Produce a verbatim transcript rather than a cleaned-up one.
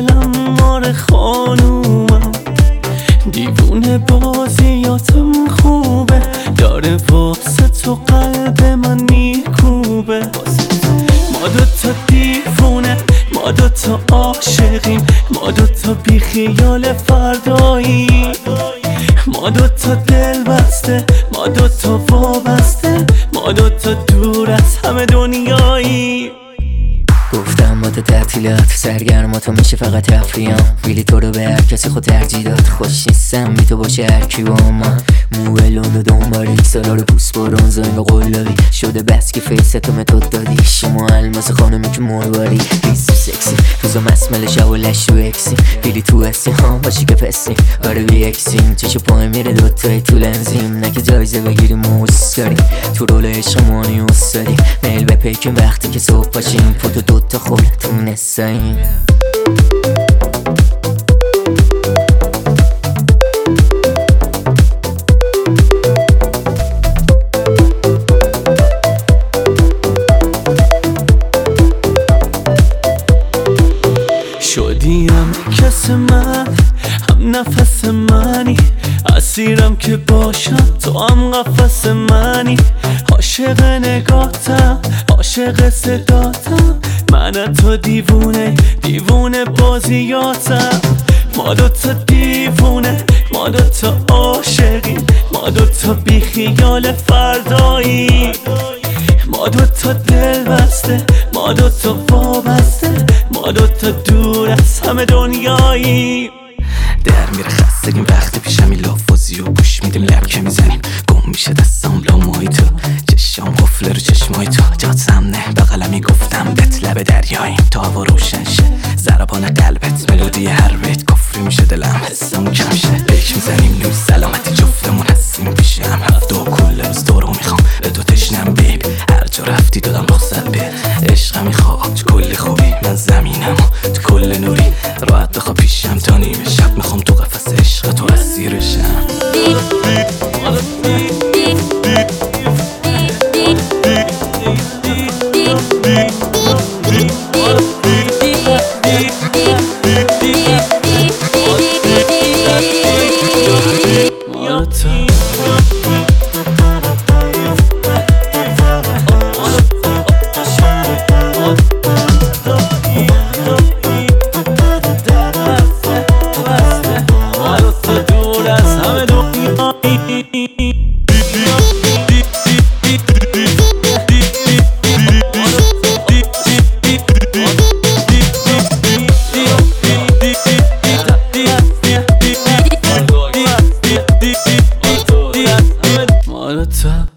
دلم مار خانومم، دیوونه بازیاتم خوبه، داره واسه تو قلب من میکوبه. ما دوتا دیوونه، ما دوتا عاشقیم، ما دوتا بی خیال فردایی، ما دوتا دل بسته، ما دوتا وابسته، ما دوتا دور از همه دنیایی. گفتم با تو تعطیلات سرگرم تو میشه فقط تفریام، ویلی تو رو به هر کسی خود ترجیح داد، خوش نیستم بی تو باشه هرکی با من. موه لند و دنبال یک سالا رو پوست بارون زنگ و قلابی شده بس که فیستو متود دادی. شما الماس خانمی که مرواری ریز و سکسی، روزا مسمل شب و لش و اکسی، ویلی تو هستی ها باشی که پسیم. آره بی اکسیم چشو پای میره دوتایی تو لنزیم، نه که جایزه بگیریم موس داریم تو رول عشقمانی استادی. میل به پیکیم وقتی که صبح پاشیم، فوتو دوتا خودتون نساییم. شدیم کس من، هم نفس منی، اسیرم که باشم تو هم قفس منی. عاشق نگاتم، عاشق صداتم، من تو دیوونه، دیوونه بازیاتم. ما دوتا دیوونه، ما دوتا عاشقیم، ما دوتا بی خیال فردایی، ما دوتا دل بسته، ما دوتا وابسته، ما دوتا دور از همه دنیایی. در میره خستگیم وقت پیشم این لافازی و گوش میدیم لب که میزنیم، گم میشه دستم لامای تو، چشام قفله رو چشمای تو، جاتم نه بغلمی گفتم بت لب دریاییم تا هوا روشن شه، ضربان قلبت ملودی هر بیت کفری میشه دلم حسمون کم شه. بیک میزنیم نوی سلامتی جفتمون هستیم پیشم، هفته و کل روز دورو میخوام به دو تشنم بیب، هر جا رفتی دادم رخصت به عشقم میخواب تو کل خوبی، من زمینم تو کل نوری، راحت بخوا پیشم تا نیمه شب، میخوام تو قفس عشق تو اسیرشم. Molotov